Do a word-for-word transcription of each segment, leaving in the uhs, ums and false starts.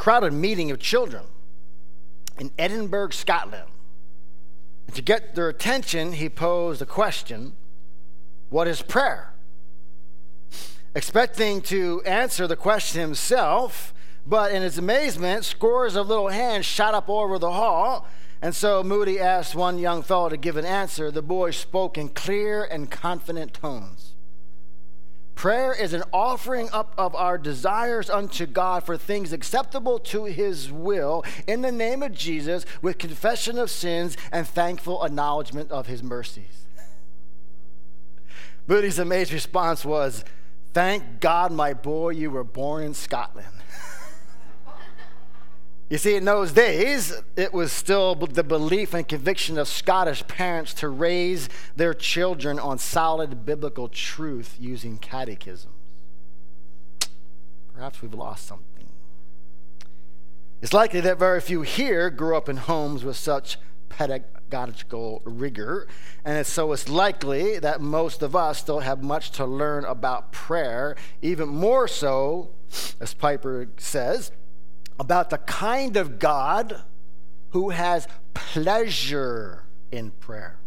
crowded meeting of children in Edinburgh, Scotland. And to get their attention, he posed a question: what is prayer? Expecting to answer the question himself, but in his amazement, scores of little hands shot up over the hall. And so Moody asked one young fellow to give an answer. The boy spoke in clear and confident tones. Prayer is an offering up of our desires unto God for things acceptable to his will in the name of Jesus, with confession of sins and thankful acknowledgement of his mercies. Moody's amazed response was, "Thank God, my boy, you were born in Scotland." You see, in those days, it was still the belief and conviction of Scottish parents to raise their children on solid biblical truth using catechisms. Perhaps we've lost something. It's likely that very few here grew up in homes with such pedagogical rigor, and so it's likely that most of us still have much to learn about prayer, even more so, as Piper says, about the kind of God who has pleasure in prayer.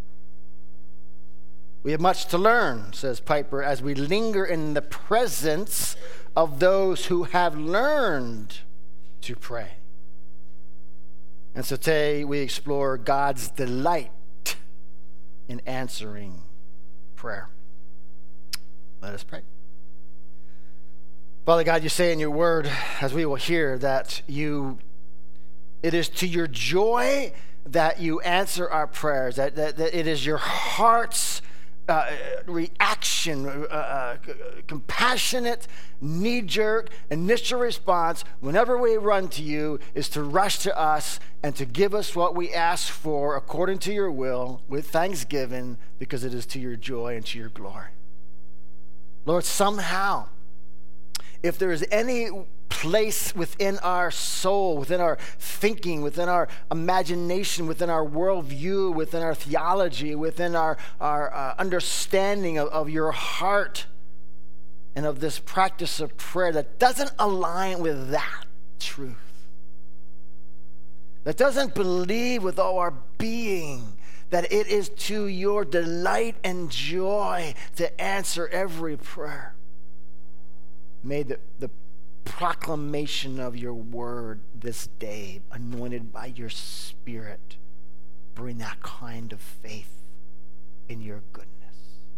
We have much to learn, says Piper, as we linger in the presence of those who have learned to pray. And so today we explore God's delight in answering prayer. Let us pray. Father God, you say in your word, as we will hear, that you, it is to your joy that you answer our prayers, that, that, that it is your heart's uh, reaction, uh, uh, compassionate, knee-jerk, initial response whenever we run to you is to rush to us and to give us what we ask for according to your will with thanksgiving, because it is to your joy and to your glory. Lord, somehow, if there is any place within our soul, within our thinking, within our imagination, within our worldview, within our theology, within our, our uh, understanding of, of your heart and of this practice of prayer that doesn't align with that truth, that doesn't believe with all our being that it is to your delight and joy to answer every prayer, may the, the proclamation of your word this day, anointed by your Spirit, bring that kind of faith in your goodness.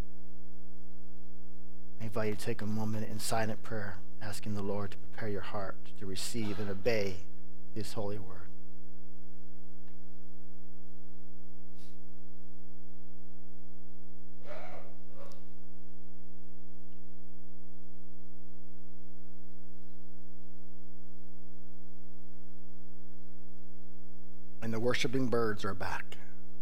I invite you to take a moment in silent prayer, asking the Lord to prepare your heart to receive and obey his holy word. And the worshiping birds are back.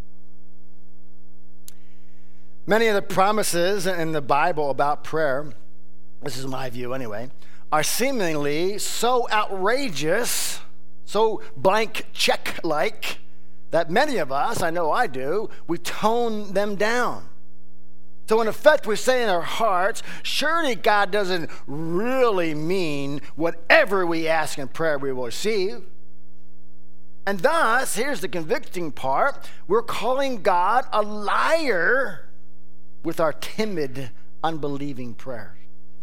Many of the promises in the Bible about prayer, this is my view anyway, are seemingly so outrageous, so blank check-like, that many of us, I know I do, we tone them down. So in effect, we say in our hearts, surely God doesn't really mean whatever we ask in prayer we will receive. And thus, here's the convicting part, we're calling God a liar with our timid, unbelieving prayers.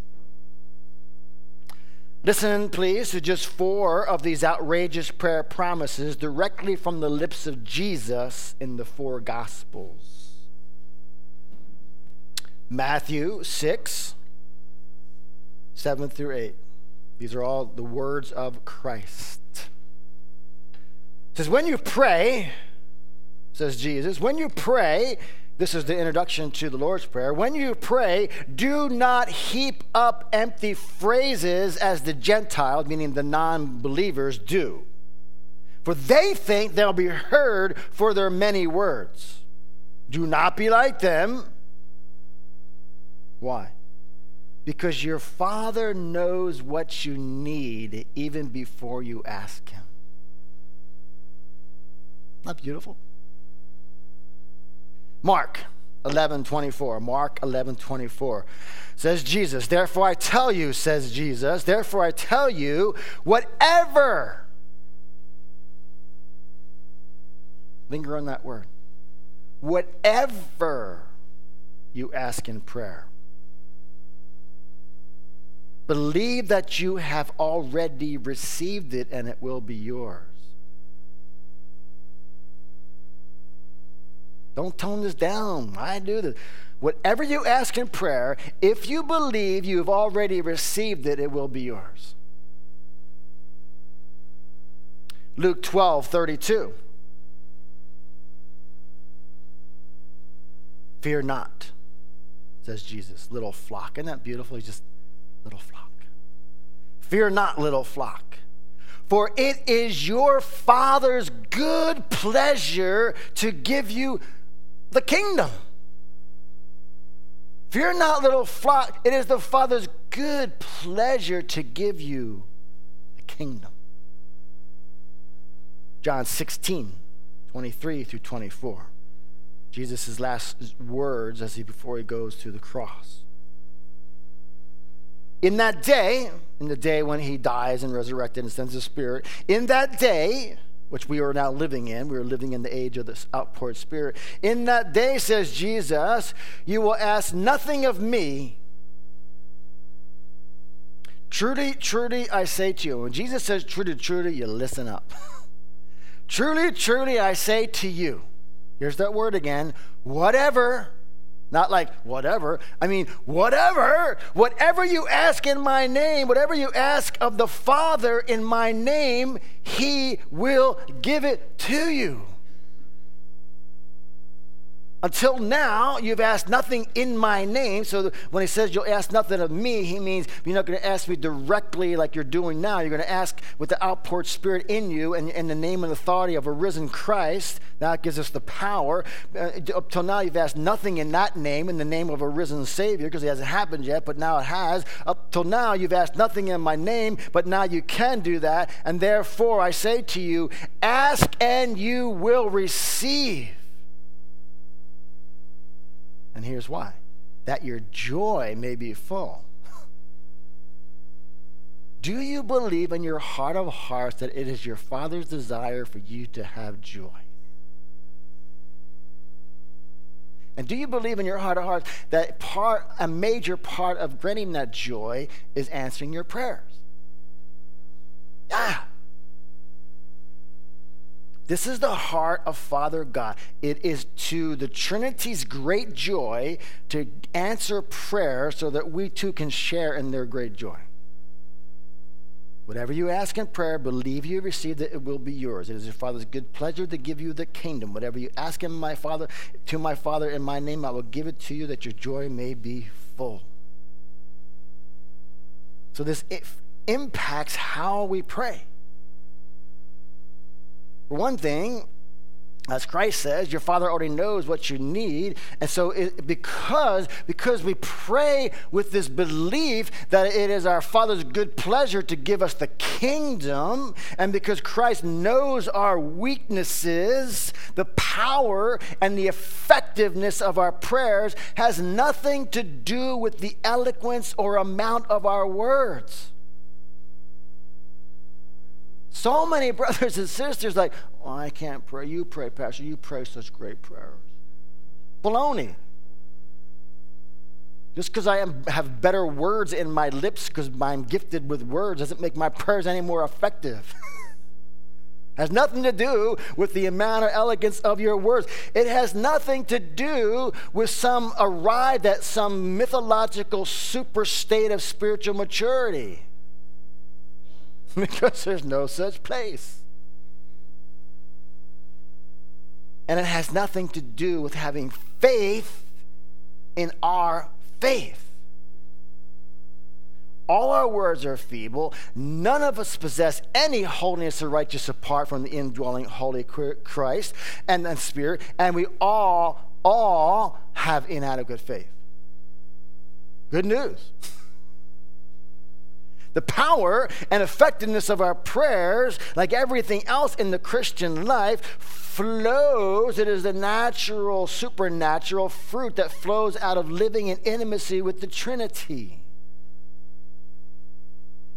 Listen, please, to just four of these outrageous prayer promises directly from the lips of Jesus in the four Gospels. Matthew six, seven through eight. These are all the words of Christ. It says, when you pray, says Jesus, when you pray, this is the introduction to the Lord's Prayer, when you pray, do not heap up empty phrases as the Gentiles, meaning the non-believers, do. For they think they'll be heard for their many words. Do not be like them. Why? Because your Father knows what you need even before you ask him. Not beautiful? Mark eleven twenty-four. Mark eleven twenty-four says Jesus, therefore I tell you, says Jesus, therefore I tell you, whatever Linger on that word. Whatever you ask in prayer, believe that you have already received it and it will be yours. Don't tone this down. I do this. Whatever you ask in prayer, if you believe you've already received it, it will be yours. Luke twelve thirty-two. Fear not, says Jesus, little flock. Isn't that beautiful? He's just little flock. Fear not, little flock, for it is your Father's good pleasure to give you the kingdom. Fear not, little flock, it is the Father's good pleasure to give you the kingdom. John sixteen, twenty-three through twenty-four. Jesus' last words as he before he goes to the cross. In that day, in the day when he dies and resurrected and sends the Spirit, in that day, which we are now living in, we are living in the age of this outpoured Spirit. In that day, says Jesus, you will ask nothing of me. Truly, truly, I say to you. When Jesus says truly, truly, you listen up. Truly, truly, I say to you. Here's that word again. Whatever. Not like whatever. I mean, whatever. Whatever you ask in my name, whatever you ask of the Father in my name, he will give it to you. Until now, you've asked nothing in my name. So when he says you'll ask nothing of me, he means you're not going to ask me directly like you're doing now. You're going to ask with the outpoured Spirit in you and in the name and authority of a risen Christ. That gives us the power. Uh, up till now, you've asked nothing in that name, in the name of a risen Savior, because it hasn't happened yet, but now it has. Up till now, you've asked nothing in my name, but now you can do that. And therefore, I say to you, ask and you will receive. And here's why. That your joy may be full. Do you believe in your heart of hearts that it is your Father's desire for you to have joy? And do you believe in your heart of hearts that part, a major part of granting that joy is answering your prayers? Yeah. This is the heart of Father God. It is to the Trinity's great joy to answer prayer so that we too can share in their great joy. Whatever you ask in prayer, believe you received it, it will be yours. It is your Father's good pleasure to give you the kingdom. Whatever you ask in my Father, to my Father in my name, I will give it to you that your joy may be full. So this it impacts how we pray. For one thing, as Christ says, your Father already knows what you need. And so it, because, because we pray with this belief that it is our Father's good pleasure to give us the kingdom, and because Christ knows our weaknesses, the power and the effectiveness of our prayers has nothing to do with the eloquence or amount of our words. So many brothers and sisters like, oh, I can't pray. You pray, Pastor. You pray such great prayers. Baloney. Just because I am, have better words in my lips because I'm gifted with words doesn't make my prayers any more effective. Has nothing to do with the amount or elegance of your words. It has nothing to do with some arrived at some mythological super state of spiritual maturity. Because there's no such place. And it has nothing to do with having faith in our faith. All our words are feeble. None of us possess any holiness or righteousness apart from the indwelling Holy Christ and the Spirit. And we all, all have inadequate faith. Good news. The power and effectiveness of our prayers, like everything else in the Christian life, flows. It is the natural, supernatural fruit that flows out of living in intimacy with the Trinity.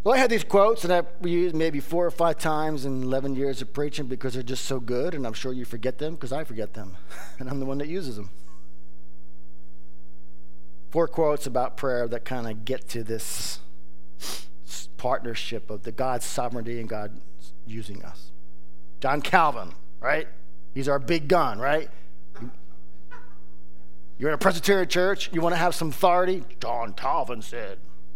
So I had these quotes, and I've used maybe four or five times in eleven years of preaching because they're just so good, and I'm sure you forget them because I forget them, and I'm the one that uses them. Four quotes about prayer that kind of get to this partnership of the God's sovereignty and God using us. John Calvin, right? He's our big gun, right? You're in a Presbyterian church, you want to have some authority? John Calvin said.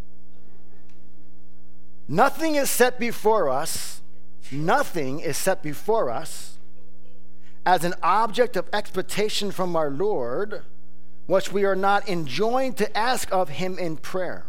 Nothing is set before us, nothing is set before us as an object of expectation from our Lord, which we are not enjoined to ask of him in prayer.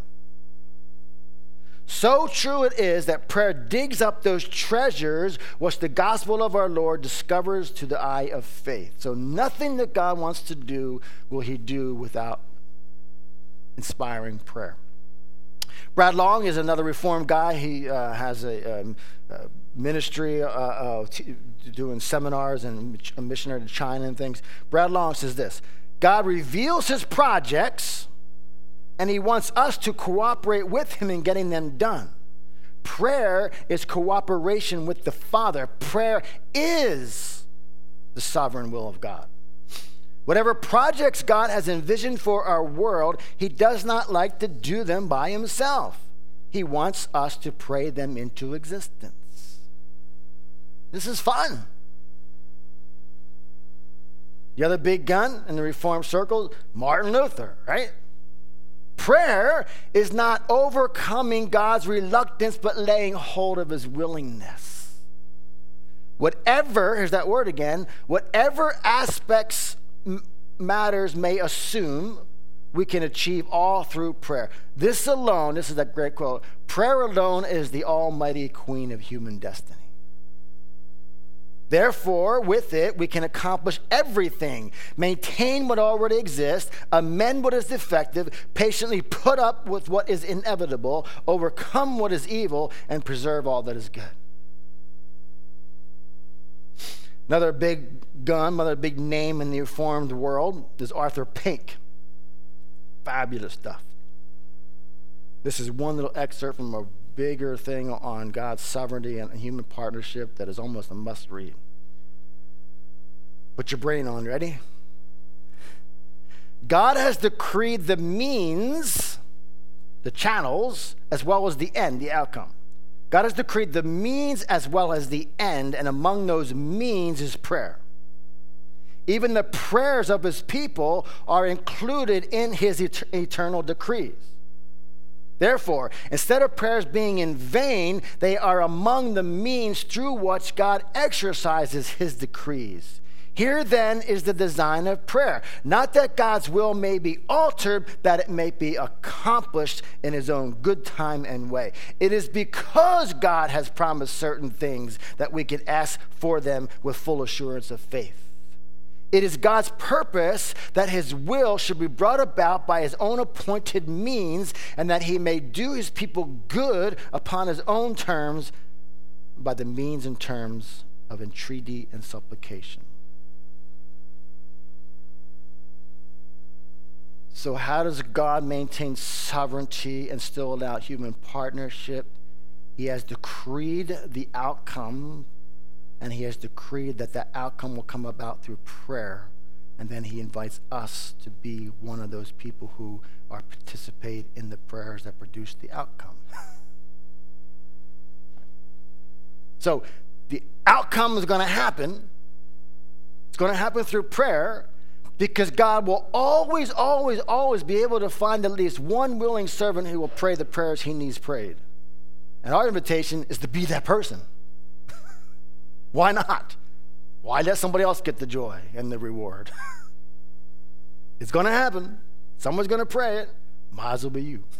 So true it is that prayer digs up those treasures which the gospel of our Lord discovers to the eye of faith. So nothing that God wants to do will he do without inspiring prayer. Brad Long is another Reformed guy. He uh, has a, um, a ministry uh, uh, t- doing seminars and a missionary to China and things. Brad Long says this: God reveals his projects, and he wants us to cooperate with him in getting them done. Prayer is cooperation with the Father. Prayer is the sovereign will of God. Whatever projects God has envisioned for our world, he does not like to do them by himself. He wants us to pray them into existence. This is fun. The other big gun in the Reformed circle, Martin Luther, right? Prayer is not overcoming God's reluctance, but laying hold of his willingness. Whatever, here's that word again, whatever aspects m- matters may assume, we can achieve all through prayer. This alone, this is a great quote, prayer alone is the almighty queen of human destiny. Therefore, with it, we can accomplish everything, maintain what already exists, amend what is defective, patiently put up with what is inevitable, overcome what is evil, and preserve all that is good. Another big gun, another big name in the Reformed world is Arthur Pink. Fabulous stuff. This is one little excerpt from a bigger thing on God's sovereignty and human partnership that is almost a must read. Put your brain on, ready? God has decreed the means, the channels, as well as the end, the outcome. God has decreed the means as well as the end, and among those means is prayer. Even the prayers of his people are included in his et- eternal decrees. Therefore, instead of prayers being in vain, they are among the means through which God exercises his decrees. Here then is the design of prayer. Not that God's will may be altered, that it may be accomplished in his own good time and way. It is because God has promised certain things that we can ask for them with full assurance of faith. It is God's purpose that his will should be brought about by his own appointed means, and that he may do his people good upon his own terms by the means and terms of entreaty and supplication. So how does God maintain sovereignty and still allow human partnership? He has decreed the outcome, and he has decreed that that outcome will come about through prayer. And then he invites us to be one of those people who are participate in the prayers that produce the outcome. So the outcome is going to happen. It's going to happen through prayer, because God will always, always, always be able to find at least one willing servant who will pray the prayers he needs prayed. And our invitation is to be that person. Why not? Why let somebody else get the joy and the reward? It's going to happen. Someone's going to pray it. Might as well be you.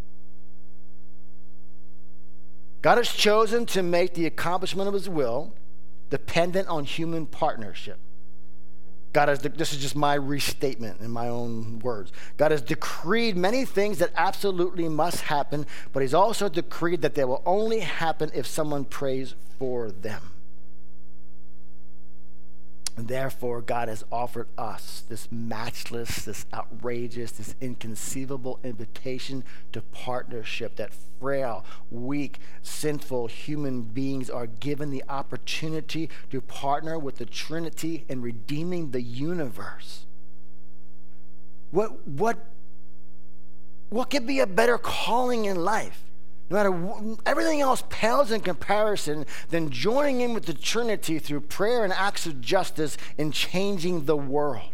God has chosen to make the accomplishment of his will dependent on human partnership. God has, this is just my restatement in my own words. God has decreed many things that absolutely must happen, but he's also decreed that they will only happen if someone prays for them. And therefore, God has offered us this matchless, this outrageous, this inconceivable invitation to partnership that frail, weak, sinful human beings are given the opportunity to partner with the Trinity in redeeming the universe. What, what, what could be a better calling in life? No matter what, everything else pales in comparison than joining in with the Trinity through prayer and acts of justice in changing the world.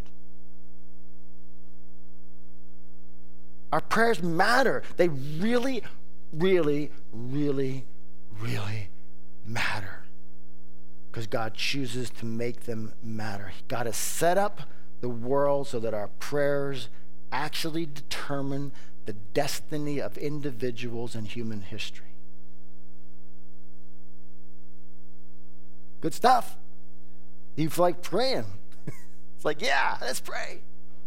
Our prayers matter. They really, really, really, really matter. Because God chooses to make them matter. God has set up the world so that our prayers actually determine the destiny of individuals in human history. Good stuff. You feel like praying. It's like, yeah, let's pray.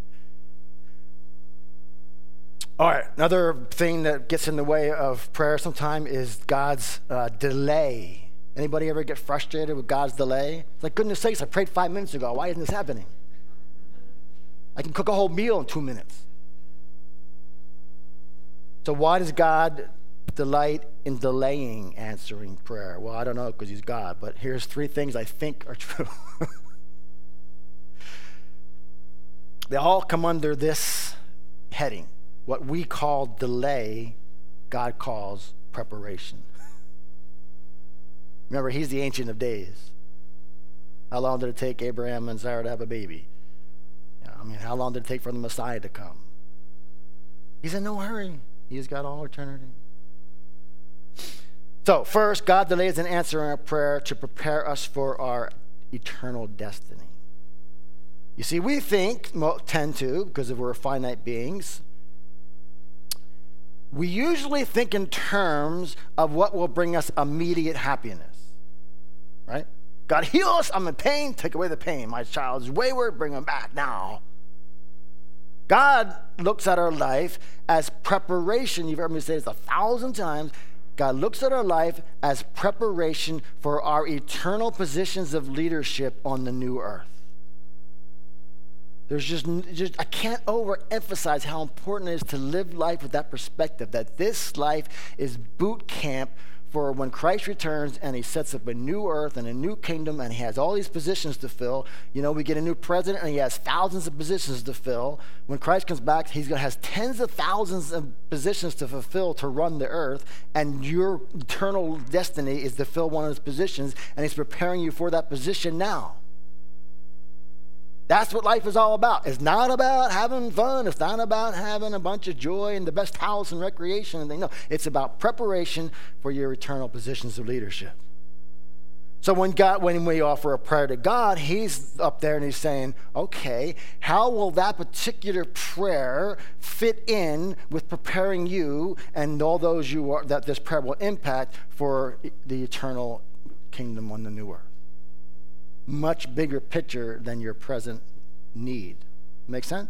All right, another thing that gets in the way of prayer sometimes is God's uh, delay. Anybody ever get frustrated with God's delay? It's like, goodness sakes, I prayed five minutes ago. Why isn't this happening? I can cook a whole meal in two minutes. So why does God delight in delaying answering prayer? Well, I don't know, because he's God, but here's three things I think are true. They all come under this heading. What we call delay, God calls preparation. Remember, he's the Ancient of Days. How long did it take Abraham and Sarah to have a baby? You know, I mean, how long did it take for the Messiah to come? He's in no hurry. He's got all eternity. So, first, God delays an answer in our prayer to prepare us for our eternal destiny. You see, we think, well, tend to, because we're finite beings, we usually think in terms of what will bring us immediate happiness, right? God, heal us, I'm in pain, take away the pain. My child is wayward, bring him back now. God looks at our life as preparation. You've heard me say this a thousand times. God looks at our life as preparation for our eternal positions of leadership on the new earth. There's just, just, I can't overemphasize how important it is to live life with that perspective, that this life is boot camp for when Christ returns and he sets up a new earth and a new kingdom and he has all these positions to fill. You know, we get a new president and he has thousands of positions to fill. When Christ comes back, he's going to have tens of thousands of positions to fulfill to run the earth, and your eternal destiny is to fill one of those positions, and he's preparing you for that position now. That's what life is all about. It's not about having fun. It's not about having a bunch of joy and the best house and recreation and things. No, it's about preparation for your eternal positions of leadership. So when God, when we offer a prayer to God, he's up there and he's saying, okay, how will that particular prayer fit in with preparing you and all those you are, that this prayer will impact for the eternal kingdom on the new earth? Much bigger picture than your present need. Make sense?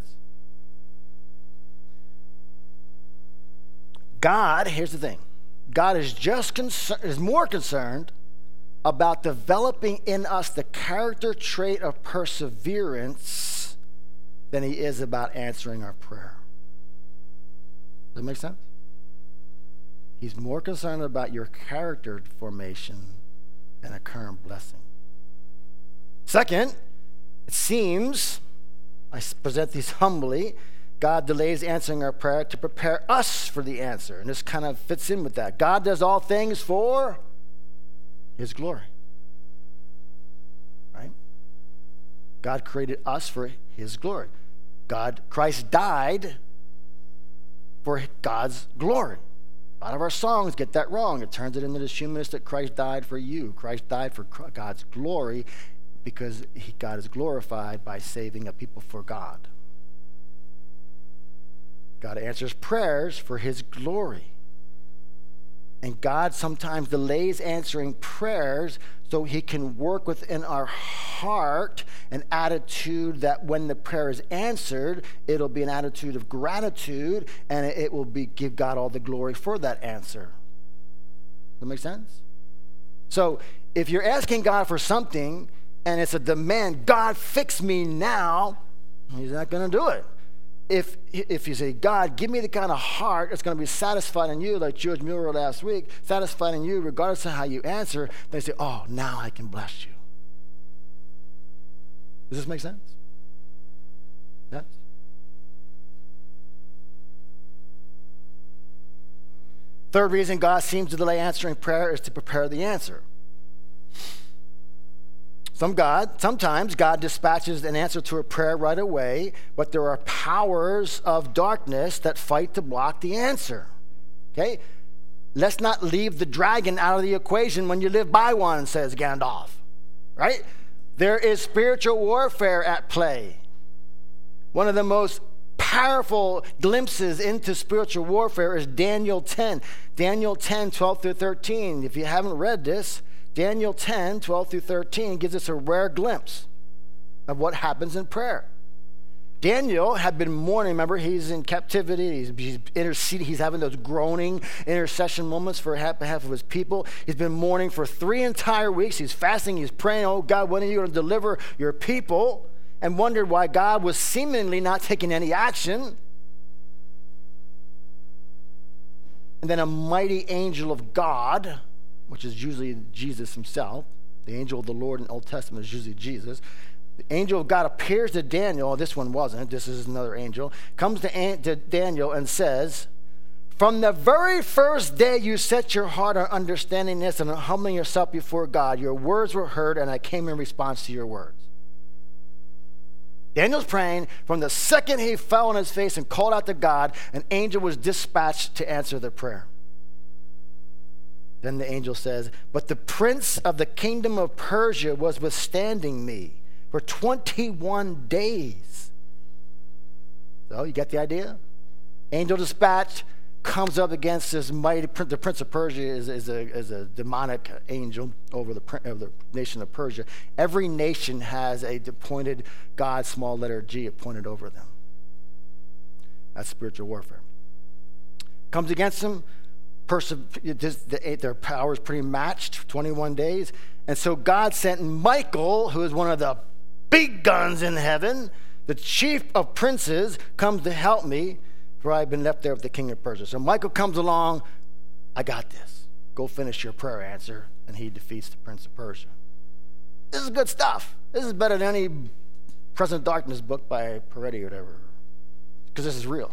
God, here's the thing. God is just concerned, is more concerned about developing in us the character trait of perseverance than he is about answering our prayer. Does that make sense? He's more concerned about your character formation than a current blessing. Second, it seems, I present these humbly, God delays answering our prayer to prepare us for the answer. And this kind of fits in with that. God does all things for his glory. Right? God created us for his glory. God, Christ died for God's glory. A lot of our songs get that wrong. It turns it into this humanistic Christ died for you. Christ died for God's glory, because he, God is glorified by saving a people for God. God answers prayers for his glory. And God sometimes delays answering prayers so he can work within our heart an attitude that when the prayer is answered, it'll be an attitude of gratitude, and it will be give God all the glory for that answer. Does that make sense? So if you're asking God for something and it's a demand, God, fix me now, he's not going to do it. If if you say, God, give me the kind of heart that's going to be satisfied in you, like George Mueller wrote last week, satisfied in you regardless of how you answer, they say, oh, now I can bless you. Does this make sense? Yes? Third reason God seems to delay answering prayer is to prepare the answer. Some God, sometimes God dispatches an answer to a prayer right away, but there are powers of darkness that fight to block the answer. Okay? Let's not leave the dragon out of the equation when you live by one, says Gandalf. Right? There is spiritual warfare at play. One of the most powerful glimpses into spiritual warfare is Daniel ten. Daniel ten, twelve through thirteen. If you haven't read this, Daniel ten, twelve through thirteen gives us a rare glimpse of what happens in prayer. Daniel had been mourning. Remember, he's in captivity. He's, he's interceding. He's having those groaning intercession moments for half, half of his people. He's been mourning for three entire weeks. He's fasting. He's praying, oh, God, when are you going to deliver your people? And wondered why God was seemingly not taking any action. And then a mighty angel of God, which is usually Jesus himself. The angel of the Lord in the Old Testament is usually Jesus. The angel of God appears to Daniel. This one wasn't. This is another angel. Comes to, to Daniel and says, from the very first day you set your heart on understanding this and on humbling yourself before God, your words were heard, and I came in response to your words. Daniel's praying. From the second he fell on his face and called out to God, an angel was dispatched to answer the prayer. Then the angel says, but the prince of the kingdom of Persia was withstanding me for twenty-one days. So you get the idea? Angel dispatched comes up against this mighty, the prince of Persia is, is, a, is a demonic angel over the, over the nation of Persia. Every nation has a appointed God, small letter G, appointed over them. That's spiritual warfare. Comes against them. Person, their power is pretty matched, twenty-one days. And so God sent Michael, who is one of the big guns in heaven, the chief of princes, comes to help me, for I've been left there with the king of Persia. So Michael comes along, I got this. Go finish your prayer answer. And he defeats the prince of Persia. This is good stuff. This is better than any Present Darkness book by Peretti or whatever. Because this is real.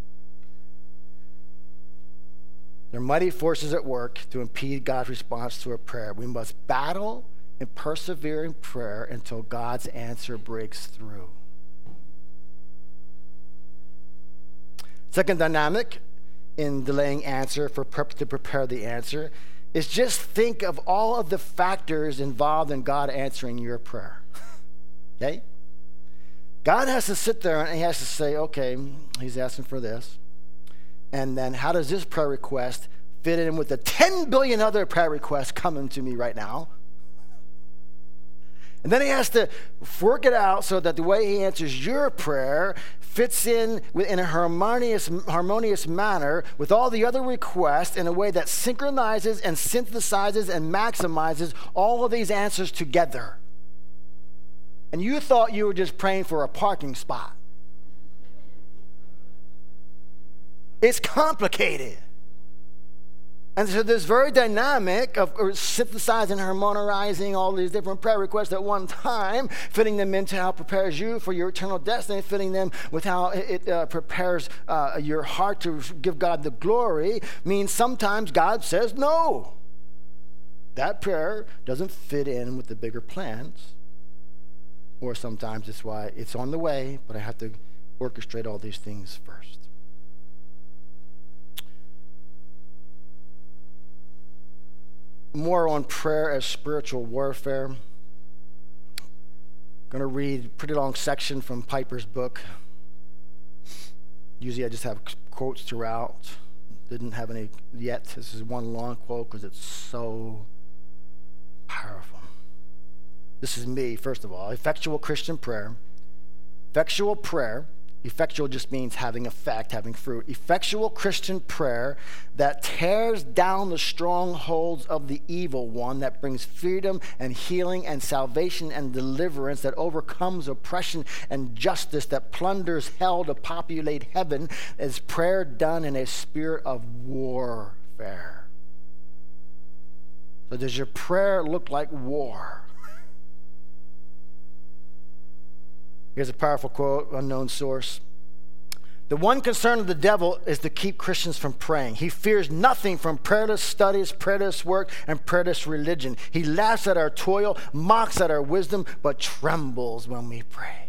There are mighty forces at work to impede God's response to a prayer. We must battle and persevere in prayer until God's answer breaks through. Second dynamic in delaying answer for prep to prepare the answer is just think of all of the factors involved in God answering your prayer. Okay? God has to sit there and he has to say, okay, he's asking for this. And then how does this prayer request fit in with the ten billion other prayer requests coming to me right now? And then he has to work it out so that the way he answers your prayer fits in in a harmonious, harmonious manner with all the other requests in a way that synchronizes and synthesizes and maximizes all of these answers together. And you thought you were just praying for a parking spot. It's complicated. And so this very dynamic of synthesizing, harmonizing all these different prayer requests at one time, fitting them into how it prepares you for your eternal destiny, fitting them with how it uh, prepares uh, your heart to give God the glory, means sometimes God says no. That prayer doesn't fit in with the bigger plans. Or sometimes it's why it's on the way, but I have to orchestrate all these things first. More on prayer as spiritual warfare. I'm going to read a pretty long section from Piper's book. Usually I just have quotes throughout. Didn't have any yet. This is one long quote because it's so powerful. This is me, first of all. Effectual Christian prayer. Effectual prayer Effectual just means having effect, having fruit. Effectual Christian prayer that tears down the strongholds of the evil one, that brings freedom and healing and salvation and deliverance, that overcomes oppression and justice, that plunders hell to populate heaven, is prayer done in a spirit of warfare. So does your prayer look like war? Here's a powerful quote, unknown source. The one concern of the devil is to keep Christians from praying. He fears nothing from prayerless studies, prayerless work, and prayerless religion. He laughs at our toil, mocks at our wisdom, but trembles when we pray.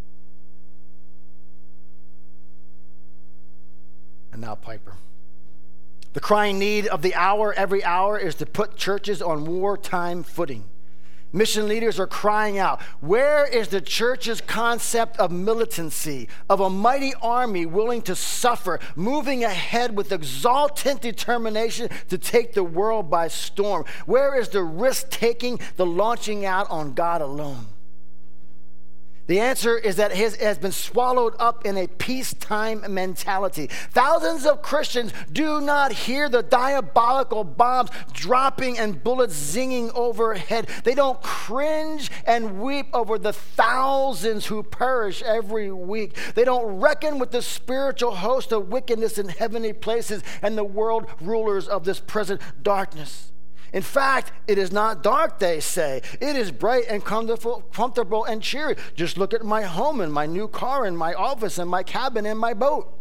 And now Piper. The crying need of the hour, every hour, is to put churches on wartime footing. Mission leaders are crying out, where is the church's concept of militancy, of a mighty army willing to suffer, moving ahead with exultant determination to take the world by storm? Where is the risk-taking, the launching out on God alone? The answer is that it has been swallowed up in a peacetime mentality. Thousands of Christians do not hear the diabolical bombs dropping and bullets zinging overhead. They don't cringe and weep over the thousands who perish every week. They don't reckon with the spiritual host of wickedness in heavenly places and the world rulers of this present darkness. In fact, it is not dark, they say. It is bright and comfortable, comfortable and cheery. Just look at my home and my new car and my office and my cabin and my boat.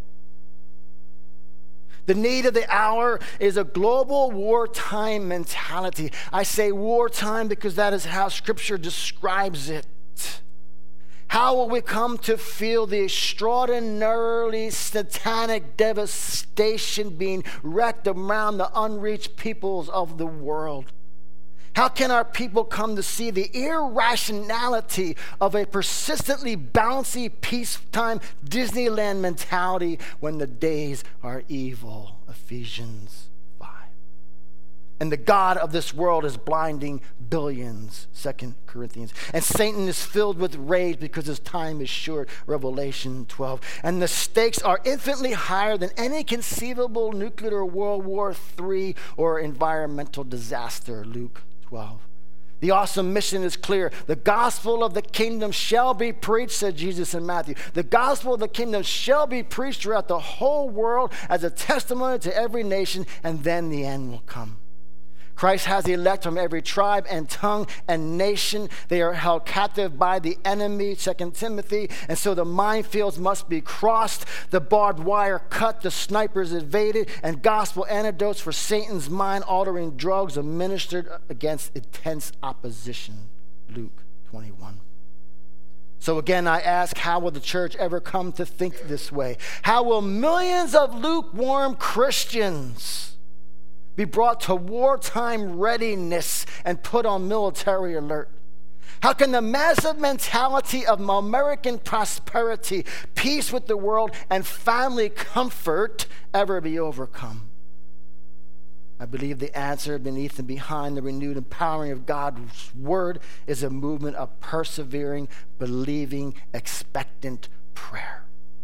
The need of the hour is a global wartime mentality. I say wartime because that is how Scripture describes it. How will we come to feel the extraordinarily satanic devastation being wreaked around the unreached peoples of the world? How can our people come to see the irrationality of a persistently bouncy peacetime Disneyland mentality when the days are evil? Ephesians five. And the God of this world is blinding billions, Second Corinthians. And Satan is filled with rage because his time is short, Revelation twelve. And the stakes are infinitely higher than any conceivable nuclear World War Three or environmental disaster, Luke twelve. The awesome mission is clear. The gospel of the kingdom shall be preached, said Jesus in Matthew. The gospel of the kingdom shall be preached throughout the whole world as a testimony to every nation, and then the end will come. Christ has the elect from every tribe and tongue and nation. They are held captive by the enemy, Second Timothy, and so the minefields must be crossed, the barbed wire cut, the snipers evaded, and gospel antidotes for Satan's mind-altering drugs administered against intense opposition, Luke twenty-one. So again, I ask, how will the church ever come to think this way? How will millions of lukewarm Christians be brought to wartime readiness and put on military alert? How can the massive mentality of American prosperity, peace with the world, and family comfort ever be overcome? I believe the answer beneath and behind the renewed empowering of God's word is a movement of persevering, believing, expectant prayer.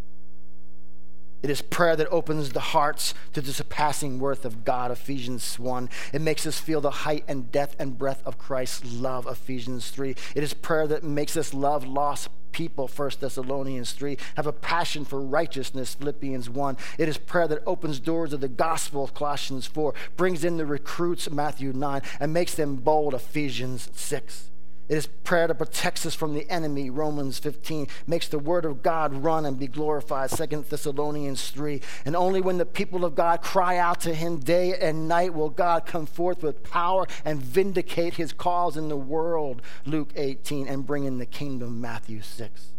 It is prayer that opens the hearts to the surpassing worth of God, Ephesians one. It makes us feel the height and depth and breadth of Christ's love, Ephesians three. It is prayer that makes us love lost people, First Thessalonians three. Have a passion for righteousness, Philippians one. It is prayer that opens doors of the gospel, Colossians four. Brings in the recruits, Matthew nine. And makes them bold, Ephesians six. It is prayer that protects us from the enemy, Romans fifteen, makes the word of God run and be glorified, Second Thessalonians three. And only when the people of God cry out to him day and night will God come forth with power and vindicate his cause in the world, Luke eighteen, and bring in the kingdom, Matthew six.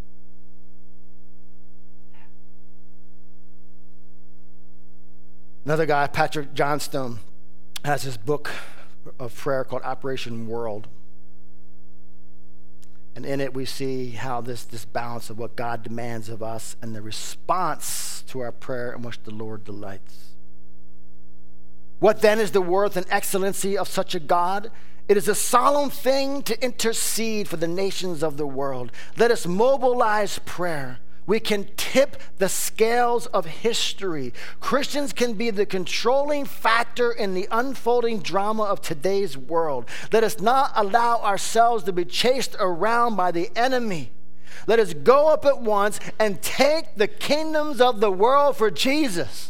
Another guy, Patrick Johnstone, has his book of prayer called Operation World. And in it we see how this, this balance of what God demands of us and the response to our prayer in which the Lord delights. What then is the worth and excellency of such a God? It is a solemn thing to intercede for the nations of the world. Let us mobilize prayer. We can tip the scales of history. Christians can be the controlling factor in the unfolding drama of today's world. Let us not allow ourselves to be chased around by the enemy. Let us go up at once and take the kingdoms of the world for Jesus.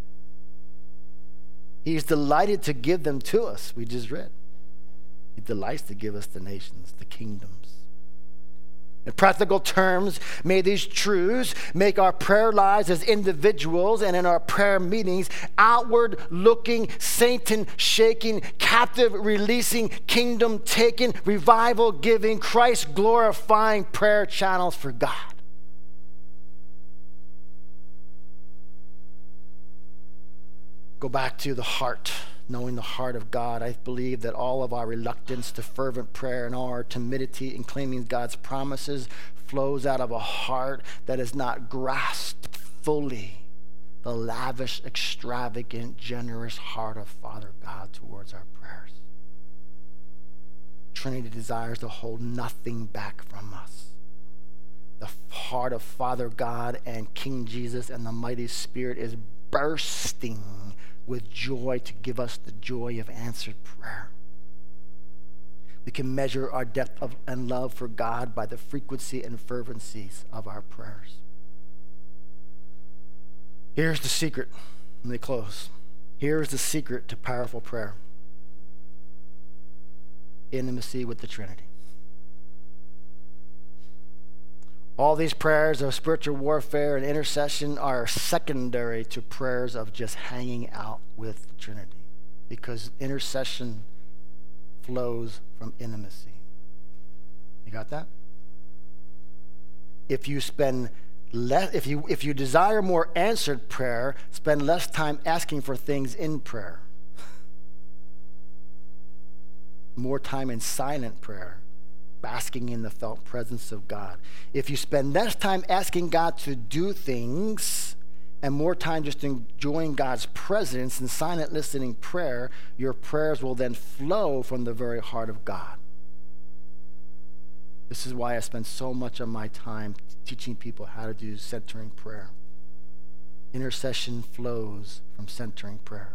He's delighted to give them to us, we just read. He delights to give us the nations, the kingdoms. In practical terms, may these truths make our prayer lives as individuals and in our prayer meetings outward-looking, Satan-shaking, captive-releasing, kingdom-taking, revival-giving, Christ-glorifying prayer channels for God. Go back to the heart. Knowing the heart of God, I believe that all of our reluctance to fervent prayer and all our timidity in claiming God's promises flows out of a heart that has not grasped fully the lavish, extravagant, generous heart of Father God towards our prayers. Trinity desires to hold nothing back from us. The heart of Father God and King Jesus and the mighty Spirit is bursting with joy to give us the joy of answered prayer. We can measure our depth of and love for God by the frequency and fervencies of our prayers. Here's the secret. Let me close. Here's the secret to powerful prayer. Intimacy with the Trinity. All these prayers of spiritual warfare and intercession are secondary to prayers of just hanging out with the Trinity, because intercession flows from intimacy. You got that? If you spend less, if you if you desire more answered prayer, spend less time asking for things in prayer. More time in silent prayer, basking in the felt presence of God. If you spend less time asking God to do things and more time just enjoying God's presence and silent listening prayer, your prayers will then flow from the very heart of God. This is why I spend so much of my time teaching people how to do centering prayer. Intercession flows from centering prayer.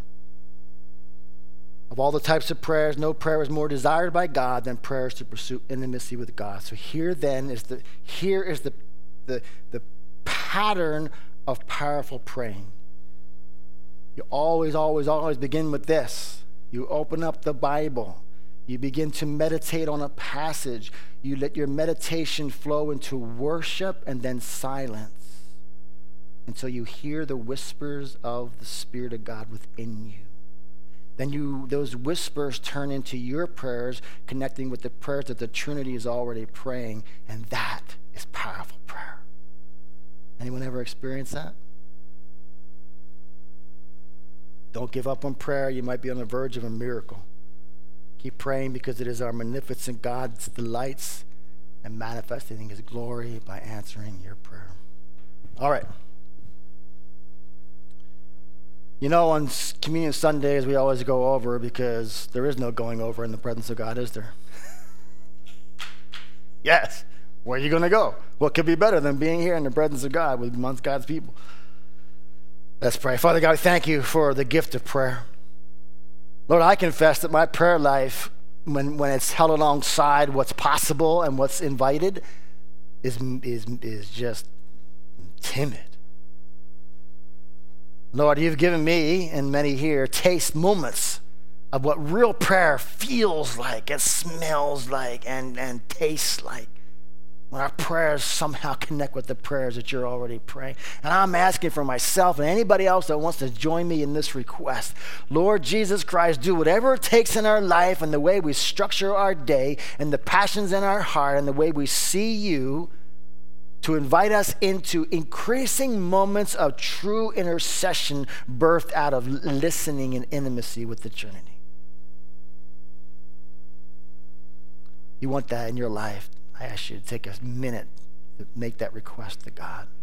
Of all the types of prayers, no prayer is more desired by God than prayers to pursue intimacy with God. So here then is the here is the the, the pattern of powerful praying. You always, always, always begin with this. You open up the Bible. You begin to meditate on a passage. You let your meditation flow into worship and then silence until you hear the whispers of the Spirit of God within you. Then you, those whispers turn into your prayers, connecting with the prayers that the Trinity is already praying, and that is powerful prayer. Anyone ever experienced that? Don't give up on prayer. You might be on the verge of a miracle. Keep praying, because it is our magnificent God's delights and manifesting His glory by answering your prayer. All right. You know, on Communion Sundays, we always go over, because there is no going over in the presence of God, is there? Yes. Where are you going to go? What could be better than being here in the presence of God with amongst God's people? Let's pray. Father God, thank you for the gift of prayer. Lord, I confess that my prayer life, when, when it's held alongside what's possible and what's invited, is, is, is just timid. Lord, you've given me and many here taste moments of what real prayer feels like and smells like and, and tastes like, when our prayers somehow connect with the prayers that you're already praying. And I'm asking for myself and anybody else that wants to join me in this request. Lord Jesus Christ, do whatever it takes in our life and the way we structure our day and the passions in our heart and the way we see you to invite us into increasing moments of true intercession birthed out of listening and intimacy with the Trinity. You want that in your life? I ask you to take a minute to make that request to God.